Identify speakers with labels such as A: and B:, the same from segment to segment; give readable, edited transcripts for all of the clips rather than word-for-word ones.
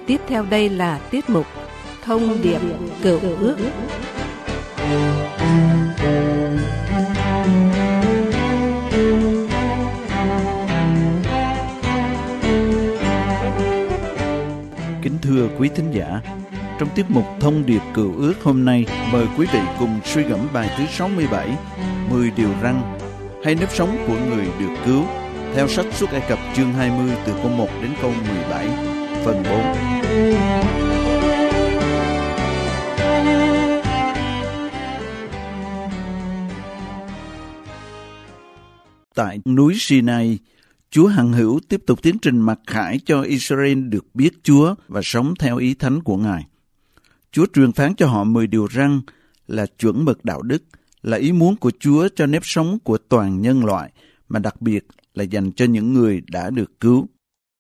A: Tiếp theo đây là tiết mục Thông điệp Cựu Ước.
B: Kính thưa quý thính giả, trong tiết mục Thông điệp Cựu Ước hôm nay, mời quý vị cùng suy gẫm bài thứ 67, 10 điều răn hay nếp sống của người được cứu, theo sách Xuất Ai Cập chương 20 từ câu 1 đến câu 17, phần 4. Tại núi Sinai, Chúa hằng hữu tiếp tục tiến trình mặc khải cho Israel được biết Chúa và sống theo ý thánh của Ngài. Chúa truyền phán cho họ 10 điều răn là chuẩn mực đạo đức, là ý muốn của Chúa cho nếp sống của toàn nhân loại, mà đặc biệt là dành cho những người đã được cứu.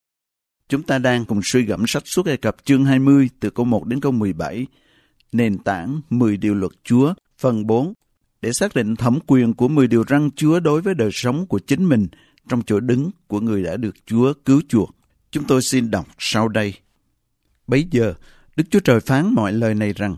B: Chúng ta đang cùng suy gẫm sách Xuất Ai Cập chương 20 từ câu 1 đến câu 17, nền tảng 10 điều luật Chúa, phần 4, để xác định thẩm quyền của 10 điều răn Chúa đối với đời sống của chính mình trong chỗ đứng của người đã được Chúa cứu chuộc. Chúng tôi xin đọc sau đây. Bấy giờ, Đức Chúa Trời phán mọi lời này rằng: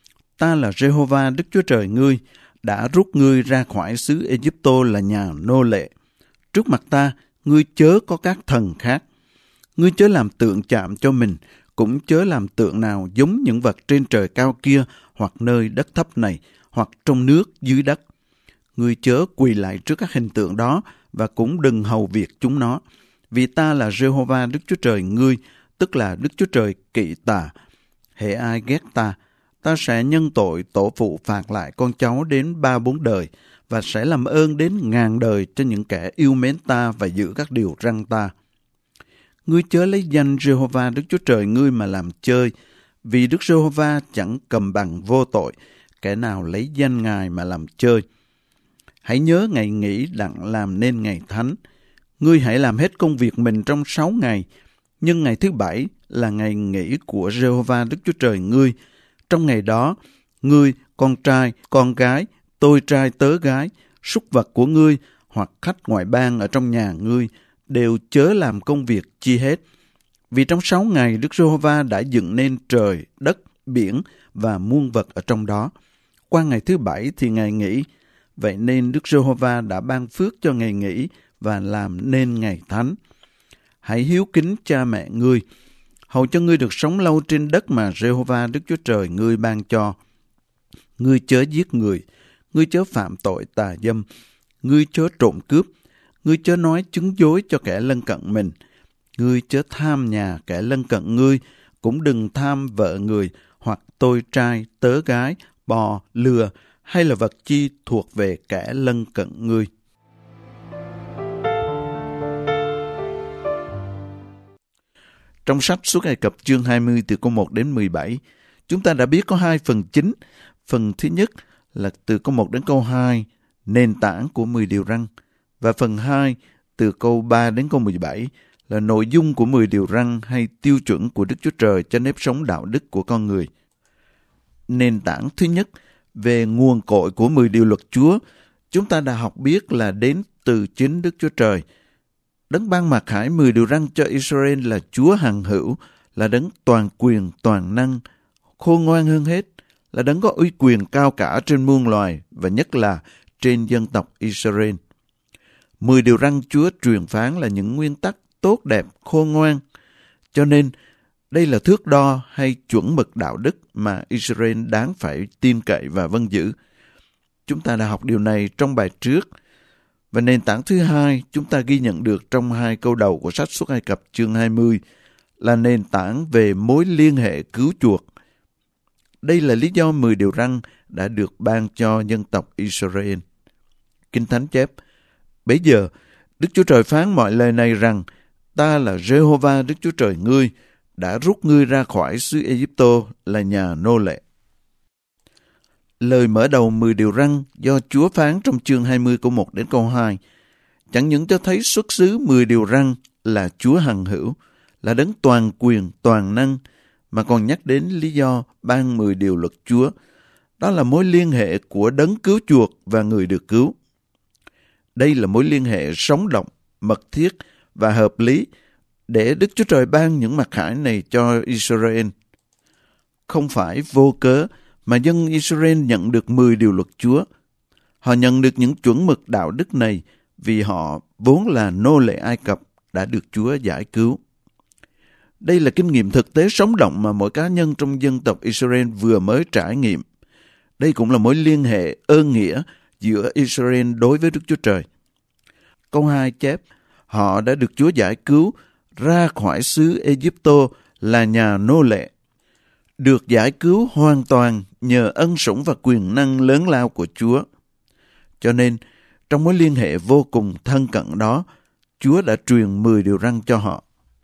B: Ta là Giê-hô-va Đức Chúa Trời ngươi, đã rút ngươi ra khỏi xứ Ê-díp-tô là nhà nô lệ. Trước mặt ta, ngươi chớ có các thần khác. Ngươi chớ làm tượng chạm cho mình, cũng chớ làm tượng nào giống những vật trên trời cao kia, hoặc nơi đất thấp này, hoặc trong nước dưới đất. Ngươi chớ quỳ lại trước các hình tượng đó, và cũng đừng hầu việc chúng nó. Vì ta là Giê-hô-va Đức Chúa Trời ngươi, tức là Đức Chúa Trời kỵ tà. Hễ ai ghét ta, ta sẽ nhân tội tổ phụ phạt lại con cháu đến 3-4 đời, và sẽ làm ơn đến ngàn đời cho những kẻ yêu mến ta và giữ các điều răn ta. Ngươi chớ lấy danh Giê-hô-va Đức Chúa Trời ngươi mà làm chơi, vì Đức Giê-hô-va chẳng cầm bằng vô tội, kẻ nào lấy danh Ngài mà làm chơi. Hãy nhớ ngày nghỉ đặng làm nên ngày thánh. Ngươi hãy làm hết công việc mình trong 6 ngày, nhưng ngày thứ 7 là ngày nghỉ của Giê-hô-va Đức Chúa Trời ngươi. Trong ngày đó, ngươi, con trai, con gái, tôi trai tớ gái, súc vật của ngươi hoặc khách ngoại bang ở trong nhà ngươi đều chớ làm công việc chi hết. Vì trong 6 ngày Đức Giê-hô-va đã dựng nên trời, đất, biển và muôn vật ở trong đó. Qua ngày thứ 7 thì ngày nghỉ. Vậy nên Đức Giê-hô-va đã ban phước cho ngày nghỉ và làm nên ngày thánh. Hãy hiếu kính cha mẹ ngươi, hầu cho ngươi được sống lâu trên đất mà Giê-hô-va Đức Chúa Trời ngươi ban cho. Ngươi chớ giết người, ngươi chớ phạm tội tà dâm, ngươi chớ trộm cướp, ngươi chớ nói chứng dối cho kẻ lân cận mình, ngươi chớ tham nhà kẻ lân cận ngươi, cũng đừng tham vợ người, hoặc tôi trai, tớ gái, bò, lừa, hay là vật chi thuộc về kẻ lân cận ngươi. Trong sách Xuất Ai Cập chương 20 từ câu 1 đến 17, chúng ta đã biết có 2 phần chính. Phần thứ nhất là từ câu 1 đến câu 2, nền tảng của 10 điều răn. Và phần 2, từ câu 3 đến câu 17, là nội dung của 10 điều răn hay tiêu chuẩn của Đức Chúa Trời cho nếp sống đạo đức của con người. Nền tảng thứ nhất, về nguồn cội của 10 điều luật Chúa, chúng ta đã học biết là đến từ chính Đức Chúa Trời. Đấng ban mặc khải 10 điều răn cho Israel là Chúa hằng hữu, là đấng toàn quyền, toàn năng, khôn ngoan hơn hết, là đấng có uy quyền cao cả trên muôn loài và nhất là trên dân tộc Israel. 10 điều răn Chúa truyền phán là những nguyên tắc tốt đẹp, khôn ngoan. Cho nên, đây là thước đo hay chuẩn mực đạo đức mà Israel đáng phải tin cậy và vâng giữ. Chúng ta đã học điều này trong bài trước. Và nền tảng thứ hai chúng ta ghi nhận được trong 2 câu đầu của sách Xuất Ai Cập chương 20 là nền tảng về mối liên hệ cứu chuộc. Đây là lý do 10 điều răn đã được ban cho dân tộc Israel. Kinh Thánh chép: Bấy giờ, Đức Chúa Trời phán mọi lời này rằng: Ta là Giê-hô-va Đức Chúa Trời ngươi, đã rút ngươi ra khỏi xứ Ê-díp-tô là nhà nô lệ. Lời mở đầu 10 điều răn do Chúa phán trong chương 20 câu 1 đến câu 2 chẳng những cho thấy xuất xứ 10 điều răn là Chúa hằng hữu, là đấng toàn quyền, toàn năng, mà còn nhắc đến lý do ban 10 điều luật Chúa. Đó là mối liên hệ của đấng cứu chuộc và người được cứu. Đây là mối liên hệ sống động, mật thiết và hợp lý, để Đức Chúa Trời ban những mặc khải này cho Israel. Không phải vô cớ mà dân Israel nhận được 10 điều luật Chúa. Họ nhận được những chuẩn mực đạo đức này vì họ vốn là nô lệ Ai Cập đã được Chúa giải cứu. Đây là kinh nghiệm thực tế sống động mà mỗi cá nhân trong dân tộc Israel vừa mới trải nghiệm. Đây cũng là mối liên hệ ơn nghĩa giữa Israel đối với Đức Chúa Trời. Câu 2 chép, họ đã được Chúa giải cứu ra khỏi xứ Ê-díp-tô là nhà nô lệ. Được giải cứu hoàn toàn nhờ ân sủng và quyền năng lớn lao của Chúa. Cho nên, trong mối liên hệ vô cùng thân cận đó, Chúa đã truyền 10 điều răn cho họ.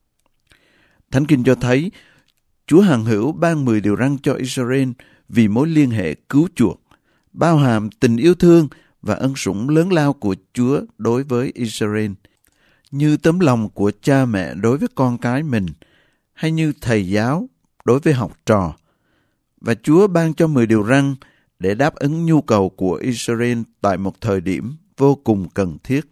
B: Thánh Kinh cho thấy, Chúa hằng hữu ban 10 điều răn cho Israel vì mối liên hệ cứu chuộc, bao hàm tình yêu thương và ân sủng lớn lao của Chúa đối với Israel, như tấm lòng của cha mẹ đối với con cái mình, hay như thầy giáo đối với học trò. Và Chúa ban cho 10 điều răn để đáp ứng nhu cầu của Israel tại một thời điểm vô cùng cần thiết.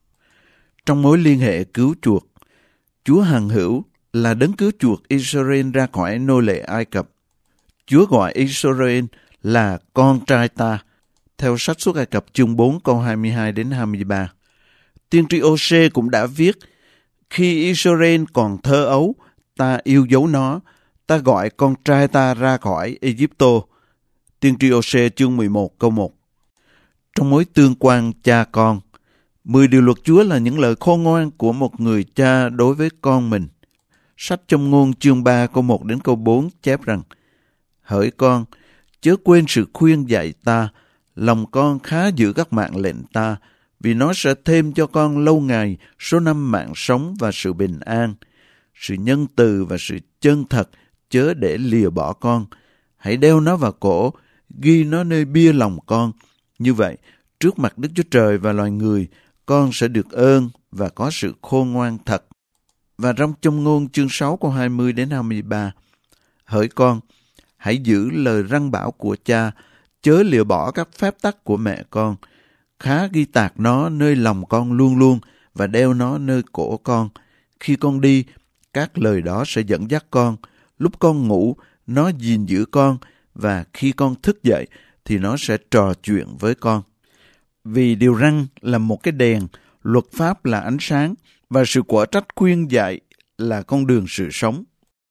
B: Trong mối liên hệ cứu chuộc, Chúa hằng hữu là đấng cứu chuộc Israel ra khỏi nô lệ Ai Cập. Chúa gọi Israel là con trai ta, theo sách Xuất Ai Cập chương 4 câu 22 đến 23. Tiên tri Ô-sê cũng đã viết, khi Israel còn thơ ấu, ta yêu dấu nó, ta gọi con trai ta ra khỏi Ê-díp-tô. Tiên tri Ô-sê chương 11 câu 1. Trong mối tương quan cha con, 10 điều luật Chúa là những lời khôn ngoan của một người cha đối với con mình. Sách Châm ngôn chương 3 câu 1 đến câu 4 chép rằng, hỡi con, chớ quên sự khuyên dạy ta, lòng con khá giữ các mạng lệnh ta, vì nó sẽ thêm cho con lâu ngày số năm mạng sống và sự bình an. Sự nhân từ và sự chân thật chớ để lìa bỏ con. Hãy đeo nó vào cổ, ghi nó nơi bia lòng con. Như vậy, trước mặt Đức Chúa Trời và loài người, con sẽ được ơn và có sự khôn ngoan thật. Và trong Châm ngôn chương 6 câu 20 đến 23, hỡi con, hãy giữ lời răn bảo của cha, chớ lìa bỏ các phép tắc của mẹ con. Khá ghi tạc nó nơi lòng con luôn luôn và đeo nó nơi cổ con. Khi con đi, các lời đó sẽ dẫn dắt con. Lúc con ngủ, nó gìn giữ con, và khi con thức dậy thì nó sẽ trò chuyện với con. Vì điều răn là một cái đèn, luật pháp là ánh sáng, và sự quở trách khuyên dạy là con đường sự sống.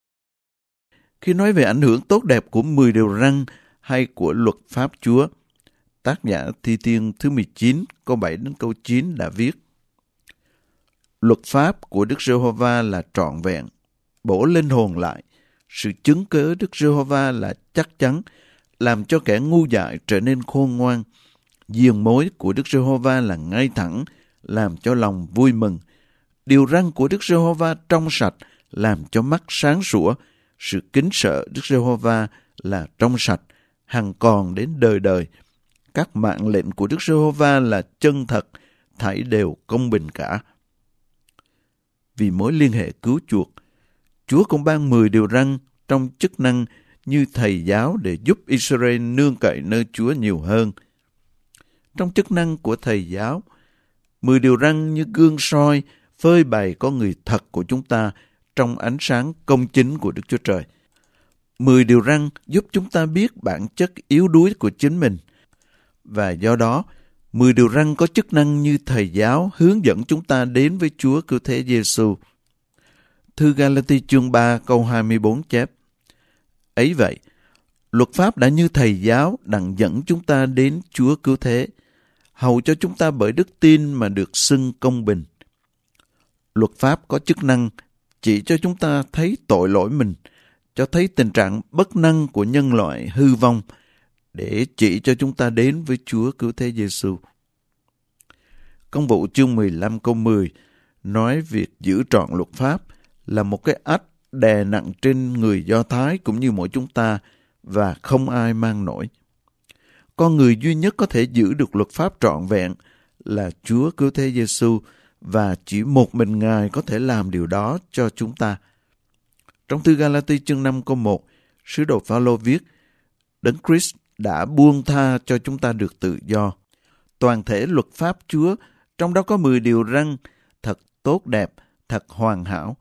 B: Khi nói về ảnh hưởng tốt đẹp của 10 điều răn hay của luật pháp Chúa, tác giả Thi Thiên thứ 19, câu 7 đến câu 9 đã viết, luật pháp của Đức Giê-hô-va là trọn vẹn, bổ linh hồn lại. Sự chứng cớ Đức Giê-hô-va là chắc chắn, làm cho kẻ ngu dại trở nên khôn ngoan. Diền mối của Đức Giê-hô-va là ngay thẳng, làm cho lòng vui mừng. Điều răn của Đức Giê-hô-va trong sạch, làm cho mắt sáng sủa. Sự kính sợ Đức Giê-hô-va là trong sạch, hằng còn đến đời đời. Các mạng lệnh của Đức Giê-hô-va là chân thật, thảy đều công bình cả. Vì mối liên hệ cứu chuộc, Chúa cũng ban 10 điều răn trong chức năng như thầy giáo để giúp Israel nương cậy nơi Chúa nhiều hơn. Trong chức năng của thầy giáo, 10 điều răn như gương soi phơi bày con người thật của chúng ta trong ánh sáng công chính của Đức Chúa Trời. 10 điều răn giúp chúng ta biết bản chất yếu đuối của chính mình. Và do đó, 10 điều răn có chức năng như thầy giáo hướng dẫn chúng ta đến với Chúa Cứu Thế Giê-xu. Thư Ga-la-ti chương 3 câu 24 chép, ấy vậy, luật pháp đã như thầy giáo đặng dẫn chúng ta đến Chúa Cứu Thế, hầu cho chúng ta bởi đức tin mà được xưng công bình. Luật pháp có chức năng chỉ cho chúng ta thấy tội lỗi mình, cho thấy tình trạng bất năng của nhân loại hư vong, để chỉ cho chúng ta đến với Chúa Cứu Thế Giê-xu. Công vụ chương 15 câu 10 nói việc giữ trọn luật pháp là một cái ách đè nặng trên người Do Thái cũng như mỗi chúng ta, và không ai mang nổi. Con người duy nhất có thể giữ được luật pháp trọn vẹn là Chúa Cứu Thế Giê-xu, và chỉ một mình Ngài có thể làm điều đó cho chúng ta. Trong thư Ga-la-ti chương 5 câu 1, sứ đồ Phao-lô viết, Đấng Christ đã buông tha cho chúng ta được tự do. Toàn thể luật pháp Chúa, trong đó có 10 điều răn, thật tốt đẹp, thật hoàn hảo,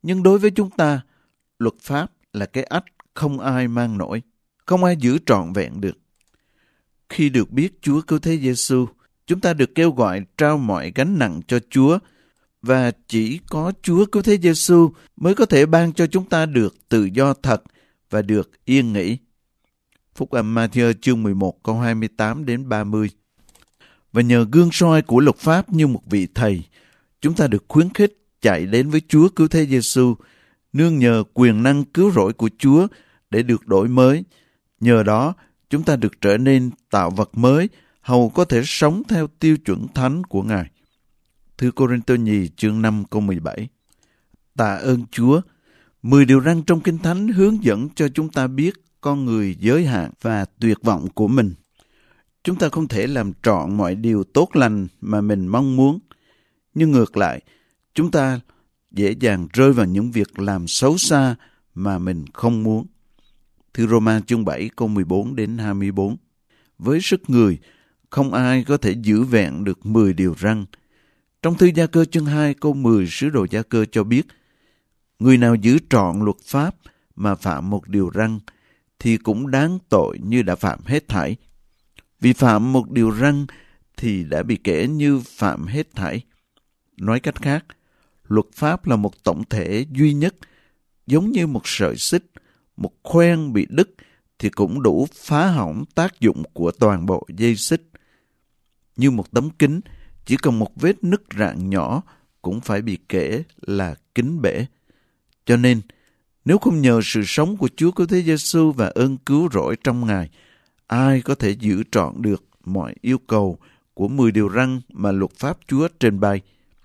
B: Nhưng đối với chúng ta, luật pháp là cái ách không ai mang nổi, không ai giữ trọn vẹn được. Khi được biết Chúa Cứu Thế Giêsu, chúng ta được kêu gọi trao mọi gánh nặng cho Chúa, và chỉ có Chúa Cứu Thế Giêsu mới có thể ban cho chúng ta được tự do thật và được yên nghỉ. Phúc âm Ma-thi-ơ chương 11 câu 28 đến 30. Và nhờ gương soi của luật pháp như một vị thầy, chúng ta được khuyến khích chạy đến với Chúa Cứu Thế Giêsu, nương nhờ quyền năng cứu rỗi của Chúa để được đổi mới. Nhờ đó, chúng ta được trở nên tạo vật mới, hầu có thể sống theo tiêu chuẩn thánh của Ngài. Thư Cô-rinh-tô nhì chương 5 câu 17. Tạ ơn Chúa, 10 điều răn trong Kinh Thánh hướng dẫn cho chúng ta biết con người giới hạn và tuyệt vọng của mình. Chúng ta không thể làm trọn mọi điều tốt lành mà mình mong muốn, nhưng ngược lại, chúng ta dễ dàng rơi vào những việc làm xấu xa mà mình không muốn. Thư Rô-ma chương 7 câu 14 đến 24. Với sức người, không ai có thể giữ vẹn được 10 điều răn. Trong thư Gia Cơ chương 2 câu 10, sứ đồ Gia Cơ cho biết, người nào giữ trọn luật pháp mà phạm một điều răn, thì cũng đáng tội như đã phạm hết thảy. Vì phạm một điều răn thì đã bị kể như phạm hết thảy. Nói cách khác, luật pháp là một tổng thể duy nhất, giống như một sợi xích, một khoen bị đứt thì cũng đủ phá hỏng tác dụng của toàn bộ dây xích. Như một tấm kính, chỉ cần một vết nứt rạn nhỏ cũng phải bị kể là kính bể. Cho nên, nếu không nhờ sự sống của Chúa Cứu Thế Giêsu và ơn cứu rỗi trong Ngài, ai có thể giữ trọn được mọi yêu cầu của 10 điều răn mà luật pháp Chúa trình bày?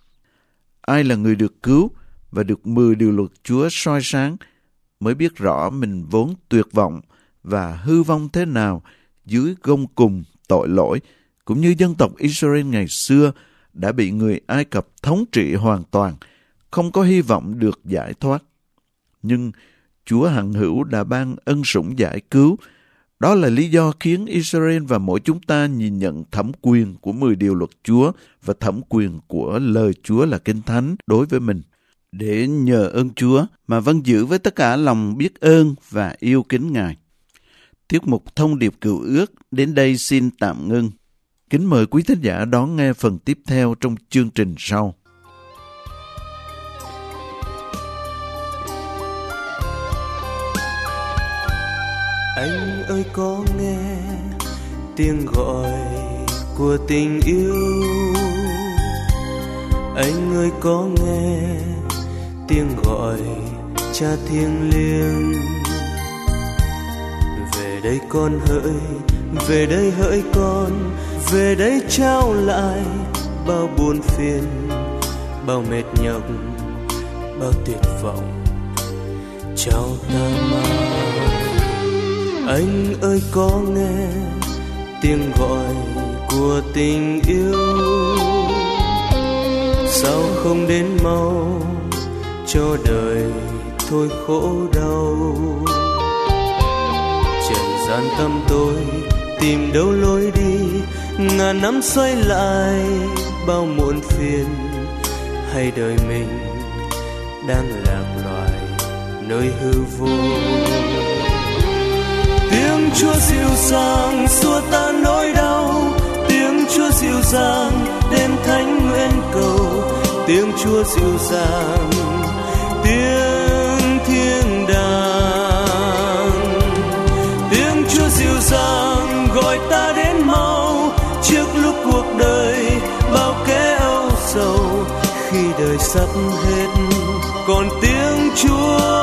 B: Ai là người được cứu và được 10 điều luật Chúa soi sáng mới biết rõ mình vốn tuyệt vọng và hư vong thế nào dưới gông cùm tội lỗi, cũng như dân tộc Israel ngày xưa đã bị người Ai Cập thống trị hoàn toàn, không có hy vọng được giải thoát. Nhưng Chúa hằng hữu đã ban ân sủng giải cứu. Đó là lý do khiến Israel và mỗi chúng ta nhìn nhận thẩm quyền của 10 điều luật Chúa và thẩm quyền của lời Chúa là Kinh Thánh đối với mình, để nhờ ơn Chúa mà vâng giữ với tất cả lòng biết ơn và yêu kính Ngài. Tiết mục Thông điệp Cựu Ước đến đây xin tạm ngưng. Kính mời quý thính giả đón nghe phần tiếp theo trong chương trình sau.
C: Anh ơi có nghe tiếng gọi của tình yêu, anh ơi có nghe tiếng gọi Cha thiêng liêng. Về đây con hỡi, về đây hỡi con, về đây trao lại bao buồn phiền, bao mệt nhọc, bao tuyệt vọng, trao ta mang. Anh ơi có nghe tiếng gọi của tình yêu, sao không đến mau cho đời thôi khổ đau. Trần gian tăm tối tìm đâu lối đi, ngàn năm xoay lại bao muộn phiền. Hay đời mình đang lạc loài nơi hư vô. Tiếng Chúa dịu dàng xua tan nỗi đau, tiếng Chúa dịu dàng đêm thánh nguyện cầu. Tiếng Chúa dịu dàng, tiếng thiên đàng. Tiếng Chúa dịu dàng gọi ta đến mau, trước lúc cuộc đời bao kẻ âu sầu. Khi đời sắp hết, còn tiếng Chúa